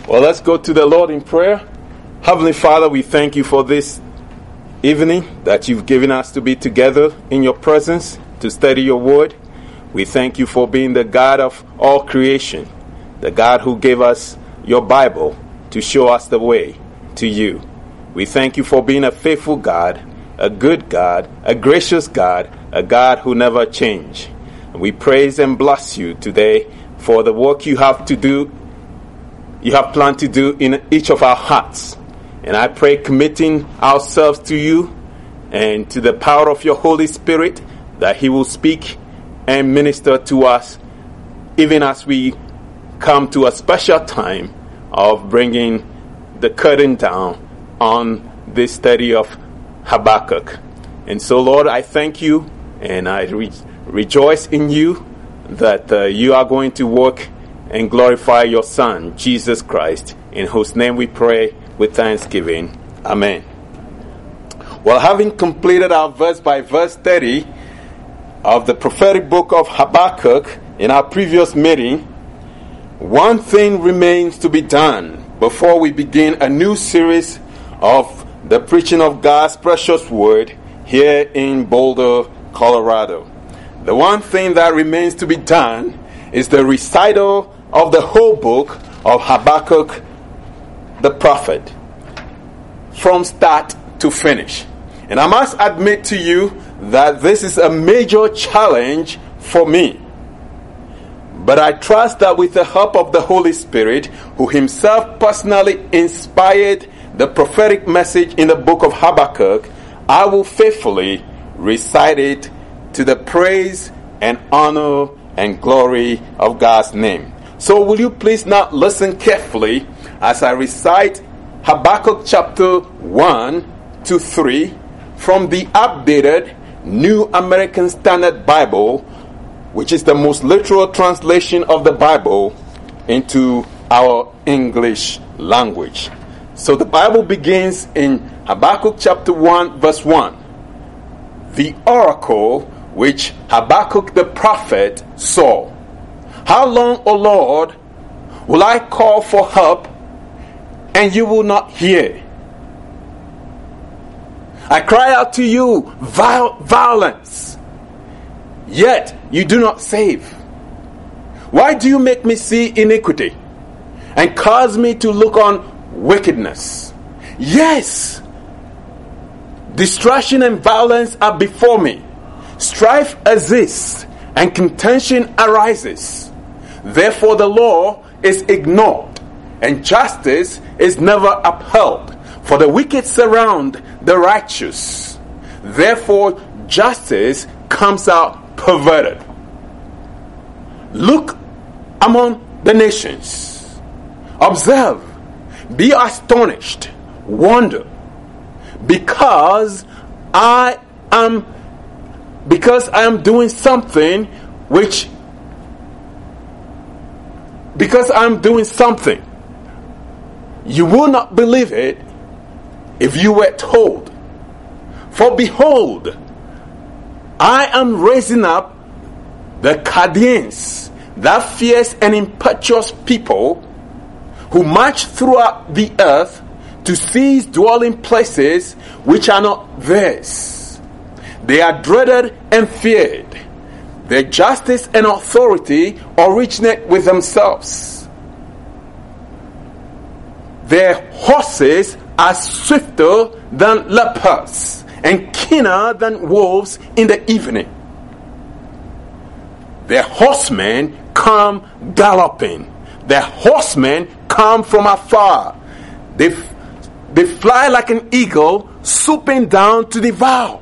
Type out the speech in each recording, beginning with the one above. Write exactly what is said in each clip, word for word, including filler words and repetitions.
Well, let's go to the Lord in prayer. Heavenly Father, we thank you for this evening that you've given us to be together in your presence to study your word. We thank you for being the God of all creation, the God who gave us your Bible to show us the way to you. We thank you for being a faithful God, a good God, a gracious God, a God who never changes. And we praise and bless you today for the work you have to do, you have planned to do in each of our hearts. And I pray, committing ourselves to you and to the power of your Holy Spirit, that he will speak and minister to us, even as we come to a special time of bringing the curtain down on this study of Habakkuk. And so, Lord, I thank you and I re- rejoice in you that uh, you are going to work and glorify your Son, Jesus Christ, in whose name we pray with thanksgiving. Amen. Well, having completed our verse-by-verse study of the prophetic book of Habakkuk in our previous meeting, one thing remains to be done before we begin a new series of the preaching of God's precious word here in Boulder, Colorado. The one thing that remains to be done is the recital of the whole book of Habakkuk the prophet, from start to finish. And I must admit to you that this is a major challenge for me. But I trust that with the help of the Holy Spirit, who himself personally inspired the prophetic message in the book of Habakkuk, I will faithfully recite it to the praise and honor and glory of God's name. So will you please now listen carefully as I recite Habakkuk chapter one to three from the updated New American Standard Bible, which is the most literal translation of the Bible into our English language. So the Bible begins in Habakkuk chapter one verse one. The oracle which Habakkuk the prophet saw. How long, O Lord, will I call for help, and you will not hear? I cry out to you, viol- violence, yet you do not save. Why do you make me see iniquity, and cause me to look on wickedness? Yes, destruction and violence are before me. Strife exists, and contention arises. Therefore the law is ignored, and justice is never upheld. For the wicked surround the righteous. Therefore justice comes out perverted. Look among the nations. Observe. Be astonished. Wonder. Because I am because I am doing something which Because I'm doing something. You will not believe it if you were told. For behold, I am raising up the Chaldeans, that fierce and impetuous people who march throughout the earth to seize dwelling places which are not theirs. They are dreaded and feared. Their justice and authority originate with themselves. Their horses are swifter than leopards and keener than wolves in the evening. Their horsemen come galloping. Their horsemen come from afar. They, f- they fly like an eagle, swooping down to devour.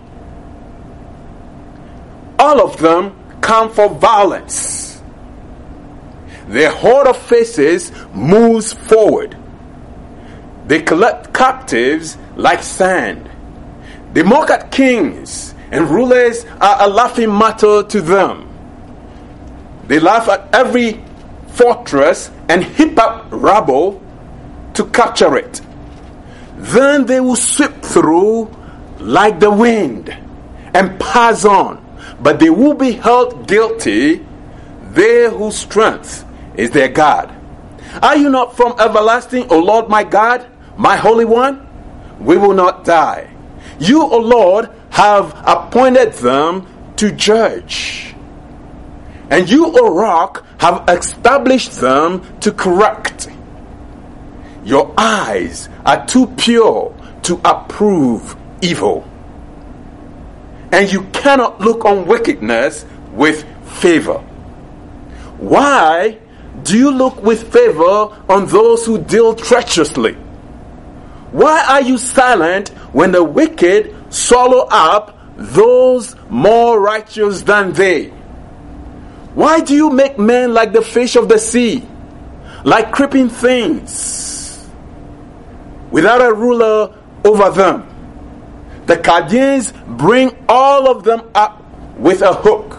All of them come for violence. Their horde of faces moves forward. They collect captives like sand. They mock at kings, and rulers are a laughing matter to them. They laugh at every fortress and heap up rubble to capture it. Then they will sweep through like the wind and pass on. But they will be held guilty, they whose strength is their God. Are you not from everlasting, O Lord my God, my Holy One? We will not die. You, O Lord, have appointed them to judge. And you, O Rock, have established them to correct. Your eyes are too pure to approve evil, and you cannot look on wickedness with favor. Why do you look with favor on those who deal treacherously? Why are you silent when the wicked swallow up those more righteous than they? Why do you make men like the fish of the sea, like creeping things, without a ruler over them? The Chaldeans bring all of them up with a hook.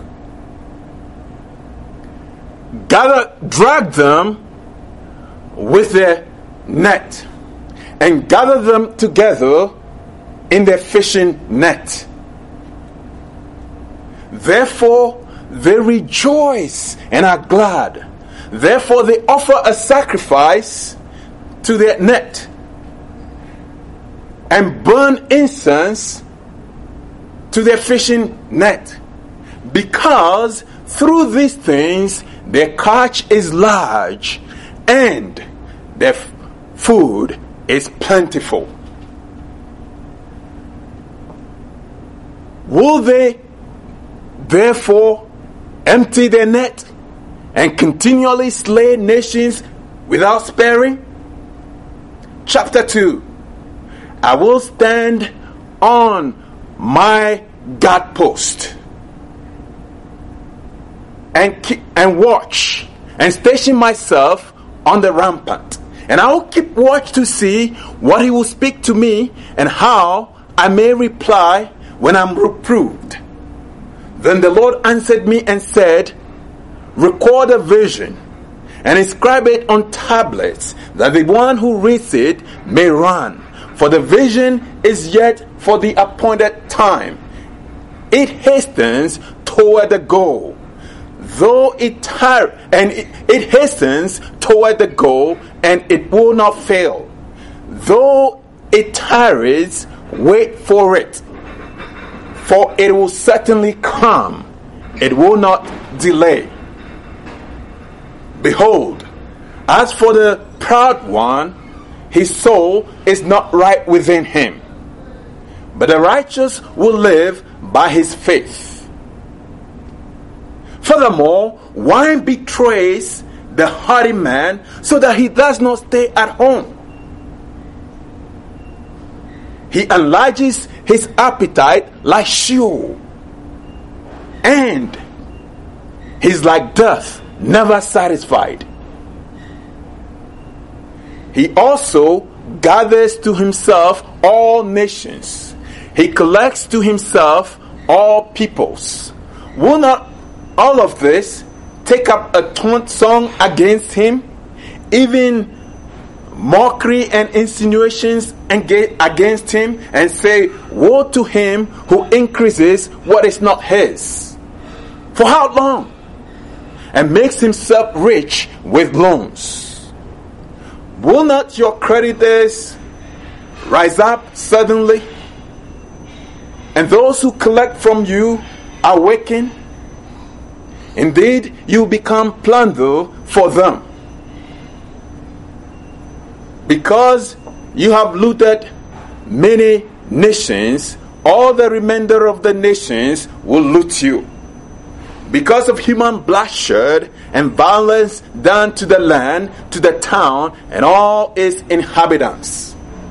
Gather, drag them with their net, and gather them together in their fishing net. Therefore they rejoice and are glad. Therefore they offer a sacrifice to their net, and burn incense to their fishing net, because through these things their catch is large, and their f- food is plentiful. Will they therefore empty their net and continually slay nations without sparing? Chapter two. I will stand on my guard post and keep, and watch and station myself on the rampart, and I will keep watch to see what he will speak to me and how I may reply when I'm reproved. Then the Lord answered me and said, record a vision and inscribe it on tablets, that the one who reads it may run. For the vision is yet for the appointed time. It hastens toward the goal, though it tar- and it, it hastens toward the goal, and it will not fail. Though it tarries, wait for it, for it will certainly come. It will not delay. Behold, as for the proud one, his soul is not right within him, but the righteous will live by his faith. Furthermore, wine betrays the hardy man, so that he does not stay at home. He enlarges his appetite like Sheol, and he's like death, never satisfied. He also gathers to himself all nations. He collects to himself all peoples. Will not all of this take up a taunt song against him, even mockery and insinuations against him, and say, woe to him who increases what is not his? For how long? And makes himself rich with loans. Will not your creditors rise up suddenly, and those who collect from you awaken? Indeed, you become plunder for them, because you have looted many nations. All the remainder of the nations will loot you, because of human bloodshed and violence done to the land, to the town, and all its inhabitants.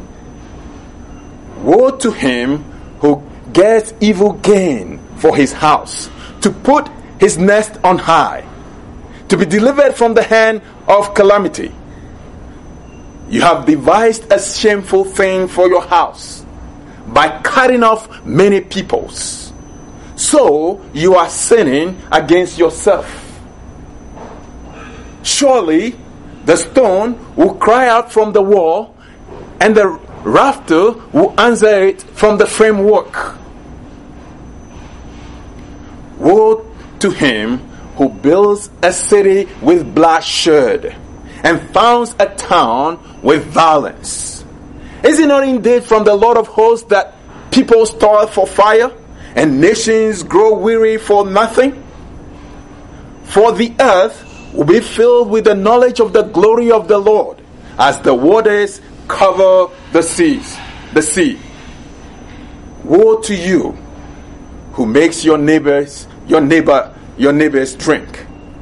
Woe to him who gets evil gain for his house, to put his nest on high, to be delivered from the hand of calamity. You have devised a shameful thing for your house by cutting off many peoples. So you are sinning against yourself. Surely the stone will cry out from the wall, and the rafter will answer it from the framework. Woe to him who builds a city with bloodshed and founds a town with violence. Is it not indeed from the Lord of hosts that people toil for fire, and nations grow weary for nothing? For the earth will be filled with the knowledge of the glory of the Lord, as the waters cover the seas, the sea. Woe to you who makes your neighbors, your neighbor, your neighbors drink,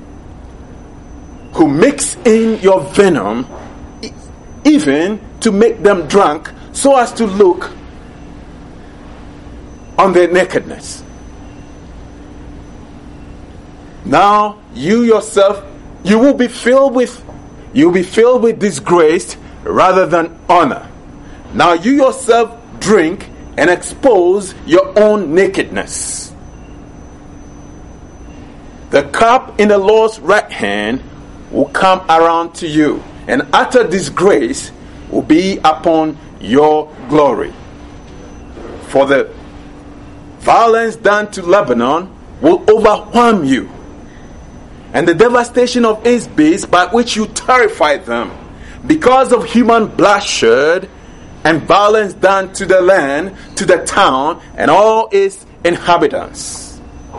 who mix in your venom, even to make them drunk, so as to look on their nakedness. Now you yourself, you will be filled with, you will be filled with disgrace rather than honor. Now you yourself drink and expose your own nakedness. The cup in the Lord's right hand will come around to you, and utter disgrace will be upon your glory. For the violence done to Lebanon will overwhelm you, and the devastation of its beasts by which you terrify them, because of human bloodshed and violence done to the land, to the town, and all its inhabitants.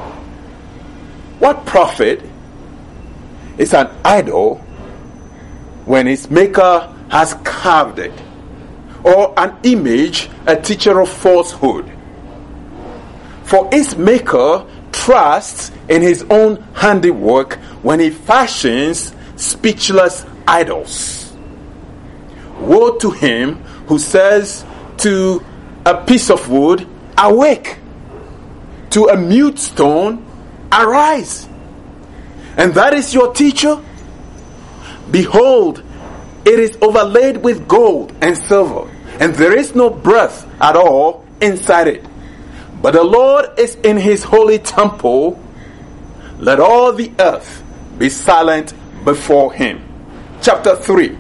What profit is an idol when its maker has carved it, or an image a teacher of falsehood? For its maker trusts in his own handiwork when he fashions speechless idols. Woe to him who says to a piece of wood, awake, to a mute stone, arise. And that is your teacher? Behold, it is overlaid with gold and silver, and there is no breath at all inside it. But the Lord is in his holy temple. Let all the earth be silent before him. Chapter three.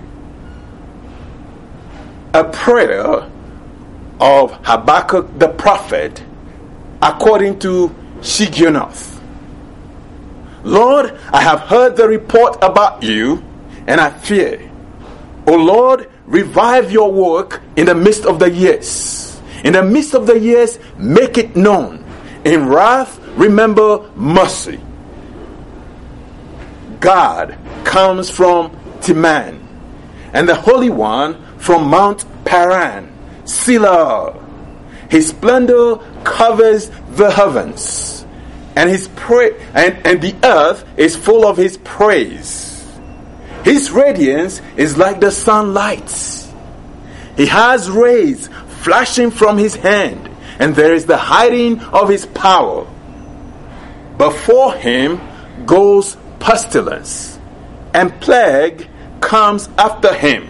A prayer of Habakkuk the prophet according to Shigionoth. Lord, I have heard the report about you, and I fear. O Lord, revive your work in the midst of the years. In the midst of the years, make it known. In wrath, remember mercy. God comes from Teman, and the Holy One from Mount Paran, Selah. His splendor covers the heavens, and his pra- and, and the earth is full of his praise. His radiance is like the sunlight. He has rays flashing from his hand, and there is the hiding of his power. Before him goes pestilence, and plague comes after him.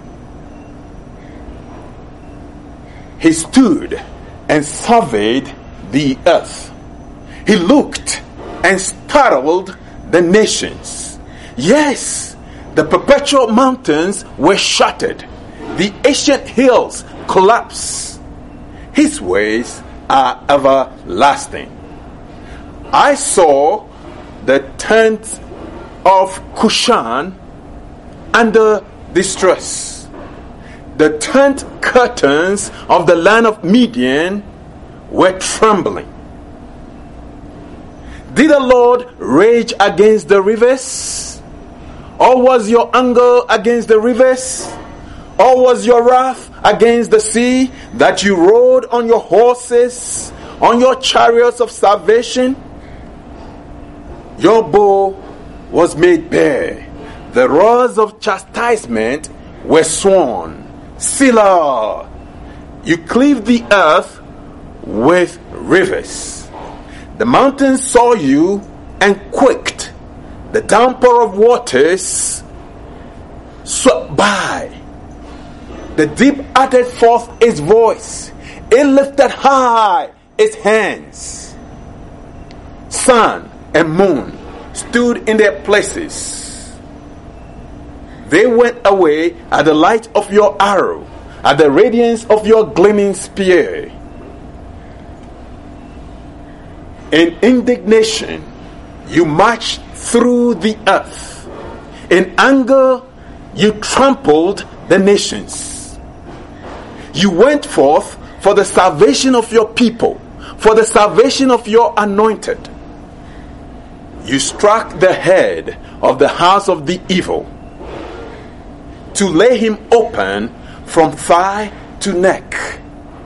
He stood and surveyed the earth. He looked and startled the nations. Yes, the perpetual mountains were shattered. The ancient hills collapsed. His ways are everlasting. I saw the tent of Cushan under distress. The tent curtains of the land of Midian were trembling. Did the Lord rage against the rivers? Or was your anger against the rivers? Or was your wrath against the sea, that you rode on your horses, on your chariots of salvation? Your bow was made bare. The rods of chastisement were sworn. Selah. You cleave the earth with rivers. The mountains saw you and quaked. The downpour of waters swept by. The deep uttered forth its voice. It lifted high its hands. Sun and moon stood in their places. They went away at the light of your arrow, at the radiance of your gleaming spear. In indignation, you marched through the earth. In anger, you trampled the nations. You went forth for the salvation of your people, for the salvation of your anointed. You struck the head of the house of the evil, to lay him open from thigh to neck.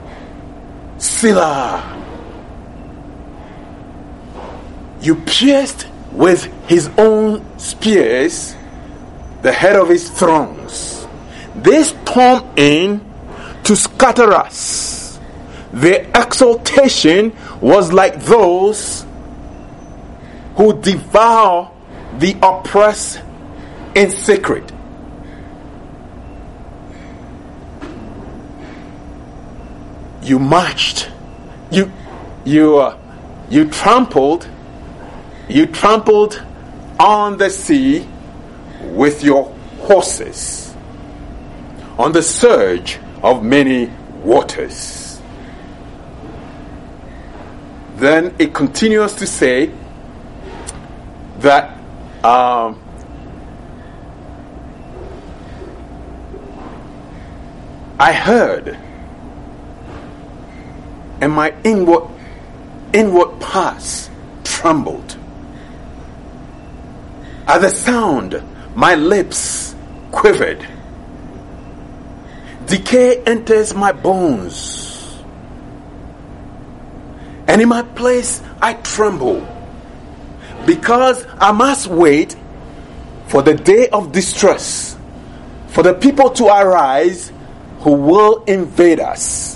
Selah. You pierced with his own spears the head of his thrones. They stormed in to scatter us. Their exultation was like those who devour the oppressed in secret. You marched, you, you, uh, you trampled, you trampled on the sea with your horses, on the surge of many waters. Then it continues to say that um, I heard, and my inward inward parts trembled. At the sound, my lips quivered. Decay enters my bones, and in my place I tremble, because I must wait for the day of distress, for the people to arise who will invade us.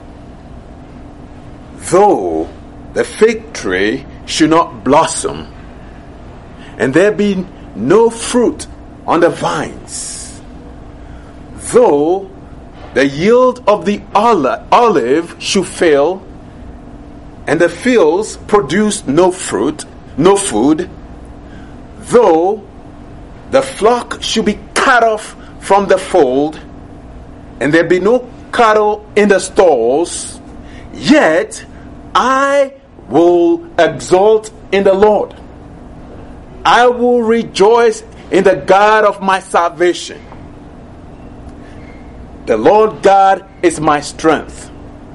Though the fig tree should not blossom, and there be no fruit on the vines, though the yield of the olive should fail, and the fields produce no fruit, no food, though the flock should be cut off from the fold, and there be no cattle in the stalls, yet I will exult in the Lord. I will rejoice in the God of my salvation. The Lord God is my strength,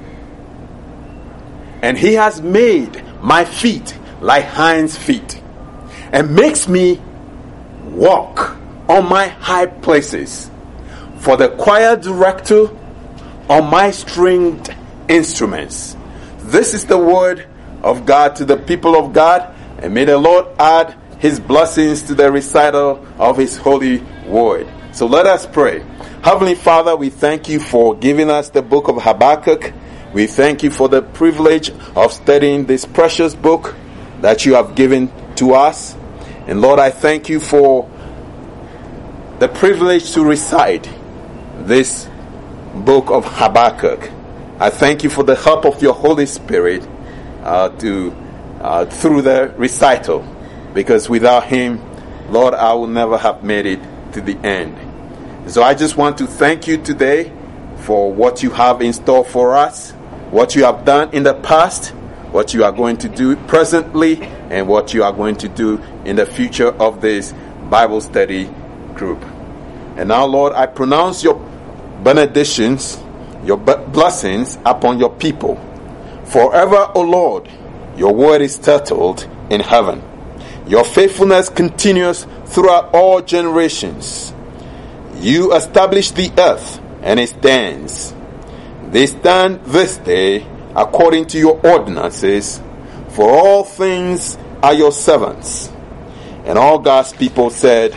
and he has made my feet like hinds' feet, and makes me walk on my high places, for the choir director on my stringed instruments. This is the word of God to the people of God, and may the Lord add his blessings to the recital of his holy word. So let us pray. Heavenly Father, we thank you for giving us the book of Habakkuk. We thank you for the privilege of studying this precious book that you have given to us. And Lord, I thank you for the privilege to recite this book of Habakkuk. I thank you for the help of your Holy Spirit uh, to uh, through the recital, because without him, Lord, I will never have made it to the end. So I just want to thank you today for what you have in store for us, what you have done in the past, what you are going to do presently, and what you are going to do in the future of this Bible study group. And now, Lord, I pronounce your benedictions, your blessings upon your people. Forever, O Lord, your word is settled in heaven. Your faithfulness continues throughout all generations. You establish the earth, and it stands. They stand this day according to your ordinances, for all things are your servants. And all God's people said,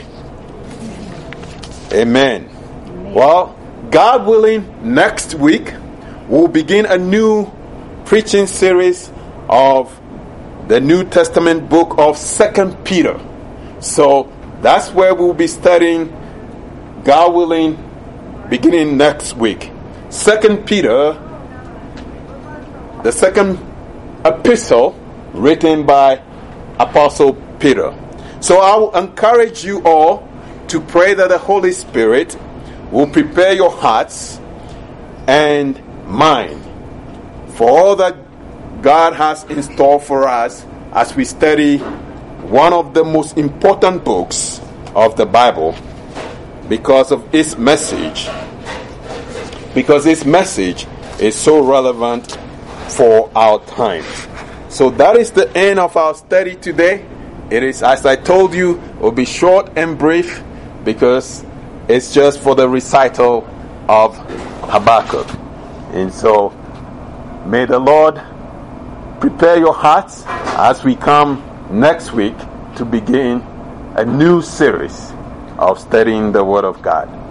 Amen. Amen. Well, God willing, next week we'll begin a new preaching series of the New Testament book of Second Peter. So that's where we'll be studying, God willing, beginning next week. Second Peter, the second epistle written by Apostle Peter. So I will encourage you all to pray that the Holy Spirit will prepare your hearts and mind for all that God has in store for us as we study one of the most important books of the Bible, because of its message. Because its message is so relevant for our times. So that is the end of our study today. It is, as I told you, it will be short and brief because it's just for the recital of Habakkuk. And so, may the Lord prepare your hearts as we come next week to begin a new series of studying the Word of God.